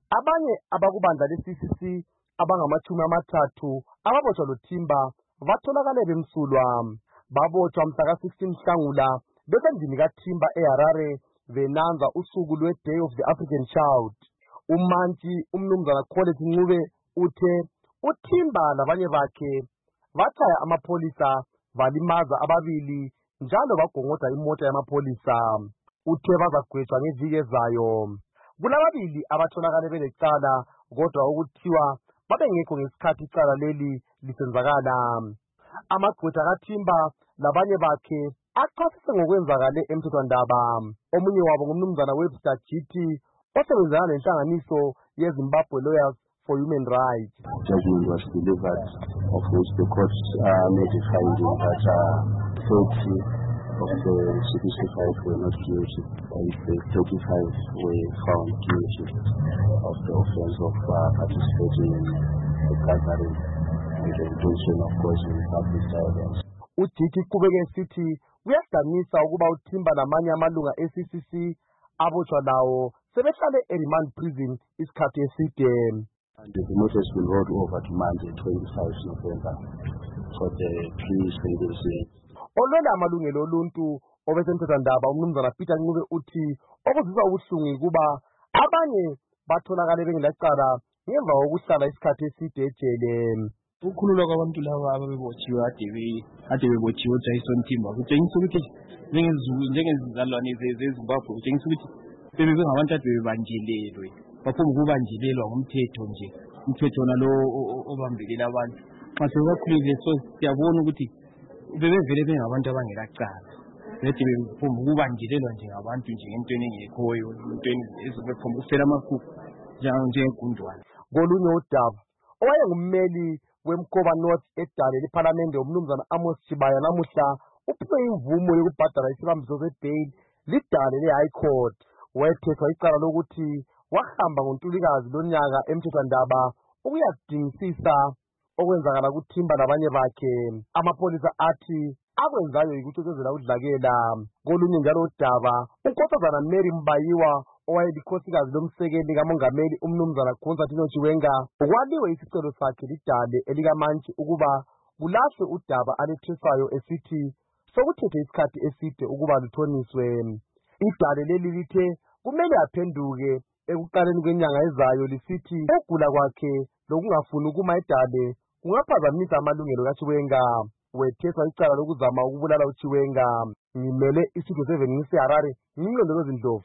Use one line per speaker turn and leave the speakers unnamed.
Abanye abakubandla le-CCC abangamachumi amathathu ababotshwa loThimba batholakale bemsulwa. Babotshwa mhla ka-16 Nhlangula besendlini kaThimba eHarare benanza usuku lwe-Day of the African Child. Umantshi umnumzana Collett Ncube uthe uThimba labanye bakhe batshaya amapholisa balimaza ababili njalo bagongoda imota yamapholisa. Uthe bazagwetshwa ngeviki ezayo. Kulababili abatholakale belecala kodwa ukuthiwa babengekho ngesikhathi icala leli lisenzakala. Amagqwetha kaThimba labanye bakhe achasise ngokwenzakale emthethwandaba. Omunye wabo ngumnumzana Webster GT osebenzana nenhlanganiso yeZimbabwe Lawyers for Human Rights.
Judgment was delivered, of which the court made a finding that 30 of the 65 were not guilty, and the 35 were found guilty of the offense of participating in the gathering with the intention of causing public violence.
UGT qhubeke sithi kuyadanisa ukuba uThimba namanye amalunga e-CCC abotshwa lawo sebehlale e-remand prison isikhathi eside.
And the matter has been rolled over to Monday, 25 November, for the pre-sentencing.
Olwela amalungelo oluntu obesemthethwandaba umnumzana Peter Ncube uthi okuzwisa ubuhlungu kuba abanye batholakale bengelacala ngemva kokuhlala isikhathi eside ejele.
Ukukhululwa kwabantu laba ababebotshiwe ade bebotshiwe uJason Thimba kutshengisa ukuthi njengezizalwane zeZimbabwe kutshengisa ukuthi bebengabantu ade bebanjelelwe baphuma ukubanjelelwa ngumthetho nje umthetho wona lo obambelela abantu nxa sebakhulile so siyabona ukuthi bebevele bengabantu abangelacala bethi bephuma ukubanjelelwa nje ngabantu nje ngentweni engekhoyo entweni ezibephuma ukufela amakhuphu njengegundwane.
Kolunye udaba owayengummeli weMkoba North edale lePhalamende umnumzana Amos Chibaya namuhla uphiwe imvumo yokubhadala isibambiso sebail lidale le-High Court. Wethethwa icala lokuthi wahamba ngoNtulikazi lonyaka emthethwandaba ukuyadingisisa okwenzakala kuThimba labanye bakhe. Amapholisa athi akwenzayo yikucecezela udlakela. Kolunye njalo udaba unkosazana Mary Mbayiwa owayelikhosikazi lomsekeli kamongameli umnumzana Constantino Chiwenga kwaliwe isicelo sakhe lidale elikamantshi ukuba kulahlwe udaba alethwesayo esithi sokuthethe isikhathi eside ukuba luthoniswe. Idale leli lithe kumele aphenduke ekuqaleni kwenyanga ezayo lisithi ukugula kwakhe lokungafuni ukuma edale kungaphazamisa amalungelo kaChiwenga. Wetheswa icala lokuzama ukubulala uChiwenga. Ngimele iStudio 7 ngiseHarare, ngilondoloza Ndlovu.